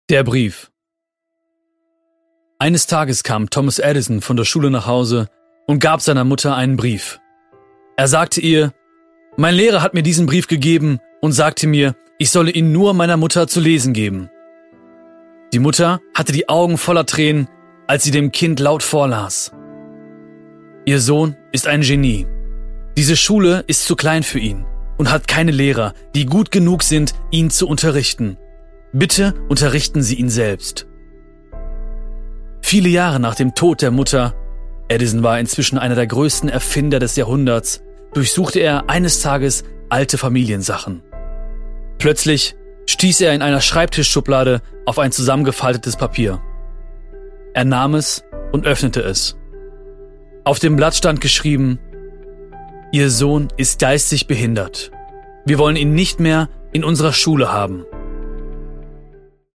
Der Brief. Eines Tages kam Thomas Edison von der Schule nach Hause und gab seiner Mutter einen Brief. Er sagte ihr: Mein Lehrer hat mir diesen Brief gegeben und sagte mir, ich solle ihn nur meiner Mutter zu lesen geben. Die Mutter hatte die Augen voller Tränen, als sie dem Kind laut vorlas. Ihr Sohn ist ein Genie. Diese Schule ist zu klein für ihn und hat keine Lehrer, die gut genug sind, ihn zu unterrichten. Bitte unterrichten Sie ihn selbst. Viele Jahre nach dem Tod der Mutter, Edison war inzwischen einer der größten Erfinder des Jahrhunderts, durchsuchte er eines Tages alte Familiensachen. Plötzlich stieß er in einer Schreibtischschublade auf ein zusammengefaltetes Papier. Er nahm es und öffnete es. Auf dem Blatt stand geschrieben: Ihr Sohn ist geistig behindert. Wir wollen ihn nicht mehr in unserer Schule haben.